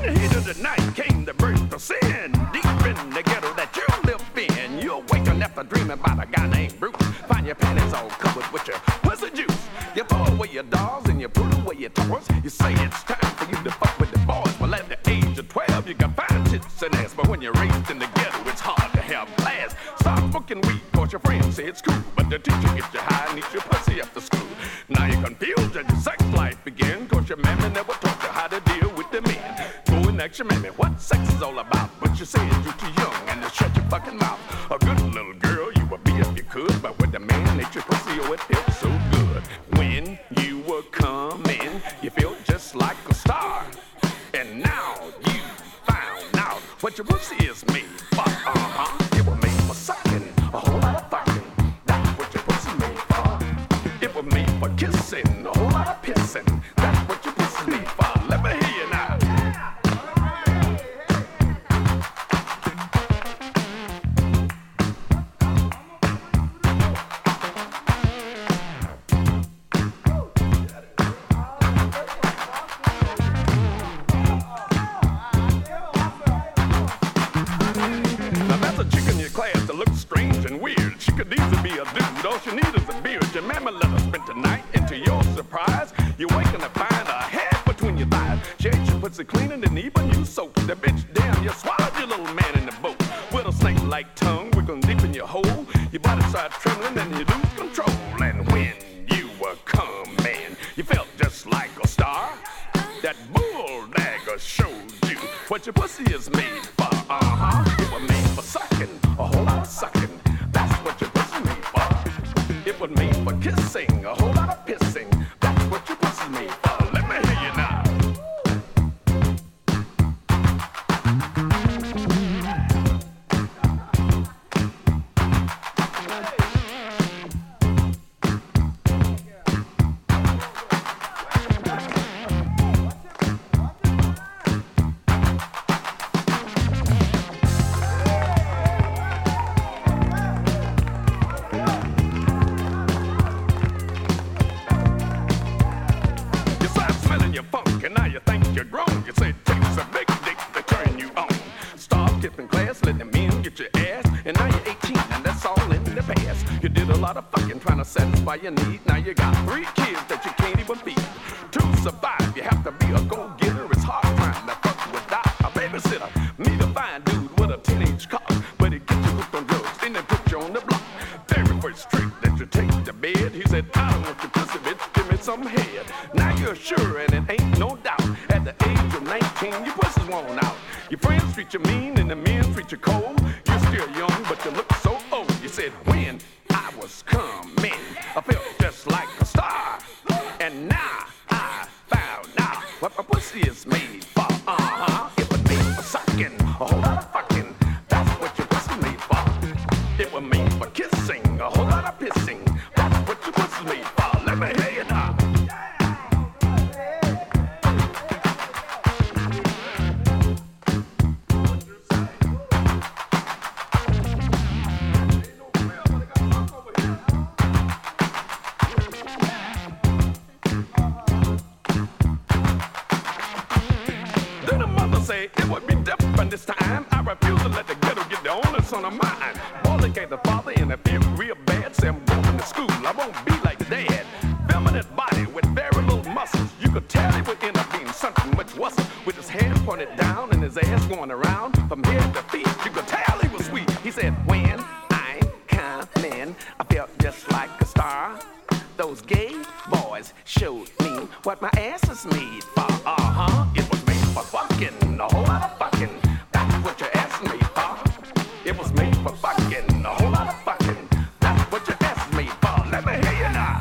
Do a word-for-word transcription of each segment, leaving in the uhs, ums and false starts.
the heat of the night came the birth of sin. Deep in the ghetto that you live in, you awaken after dreaming about a guy named Bruce. Find your panties all covered with your pussy juice. You throw away your dolls and you put away your toys. You say it's time for you to fuck with the boys. Well, at the age of twelve, you can find tits and ass. But when you're raised in the ghetto, it's hard to have class. Stop smoking weed, cause your friends say it's cool. But the teacher gets you high and eats your pussy after school. Now you're confused as your sex life begin, cause your mammy never taught you how to deal with the men. Go and ask your mammy what sex is all about. But you say you're too young and to shut your fucking mouth. A good little girl you would be if you could. But with the man ate your pussy, oh, it felt so good. When you were coming, you felt just like a star. And now you found out what your pussy is made for. Uh-huh. It was made for sucking, a whole lot of fucking. That's what your pussy made for. It was made for kissing, a whole lot of pissing. That's what your pussy made for. Let me hear you now. All she need is a beard. Your mama let her spend the night. And to your surprise, you waking to find a head between your thighs. She ate your pussy cleaner than even you soap. The bitch, damn, you swallowed your little man in the boat. With a snake-like tongue wiggling deep in your hole. Your body starts trembling and you lose control. And when you were coming, you felt just like a star. That bull dagger showed you what your pussy is made for. Uh-huh. It was made for sucking, a whole lot of sucking. That's what your pussy made for. It was made for kissing, a whole lot of pissing. That's what your pussy's made for. Let me hear you now. Satisfy your need. Now you got three kids that you can't even feed. To survive, you have to be a go-getter. It's hard trying to fuck without a babysitter. Meet a fine dude with a teenage car, but he gets you hooked on drugs, then they put you on the block. Very first trick that you take to bed, he said, I don't want your pussy, bitch, give me some head. Now you're sure, and it ain't no doubt. At the age of nineteen, your pussy's worn out. Your friends treat you mean, and the men treat you cold. You're still young, but you look so old. You said, when I was coming, I felt just like a star. And now I found out what my pussy is made for. Uh-huh. It was made for sucking, a whole lot of fucking. That's what your pussy made for. It was made for kissing, a whole lot of pissing. That's what your pussy made for. Let me hear you now. It would be different this time. I refuse to let the ghetto get the only son of mine. Boy, ain't the father and I feel real bad. Say I'm going to school, I won't be like the dad. Feminine body with very little muscles. You could tell he would end up being something much worse. With his hands pointed down and his ass going around from head to feet. You could tell he was sweet. He said, when I coming, I felt just like a star. Those gay boys showed me what my ass is made for. Uh-huh. It was made for fucking, a whole lot of fucking. That's what your ass is made for. It was made for fucking, a whole lot of fucking. That's what your ass is made for. Let me hear you now.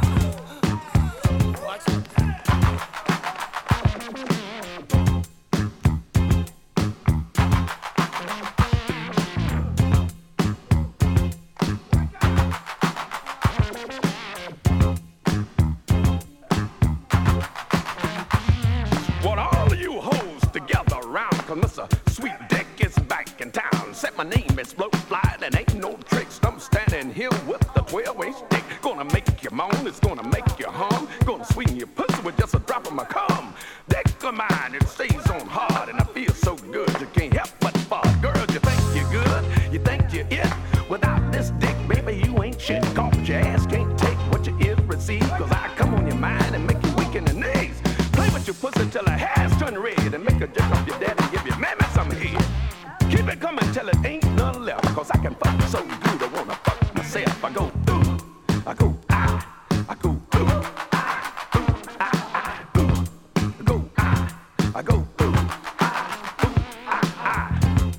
Mister Sweet Dick is back in town. Said my name is Float Fly, and ain't no tricks. I'm standing here with the twelve-inch dick. Gonna make you moan, it's gonna make you hum. Gonna sweeten your pussy with just a drop of my cum. Dick of mine, it stays on hard, and I feel cause I can fuck so good I wanna fuck myself. I go ooh, I go ah, I go ooh, ah, ooh, ah, ah, ooh, I go ah, I go ooh, ah, ooh, ah, ah.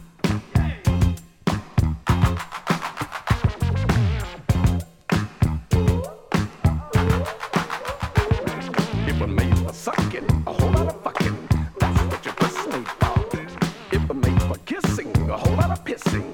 It was made for sucking, a whole lot of fucking. That's what your pussy made for. It was made for kissing, a whole lot of pissing.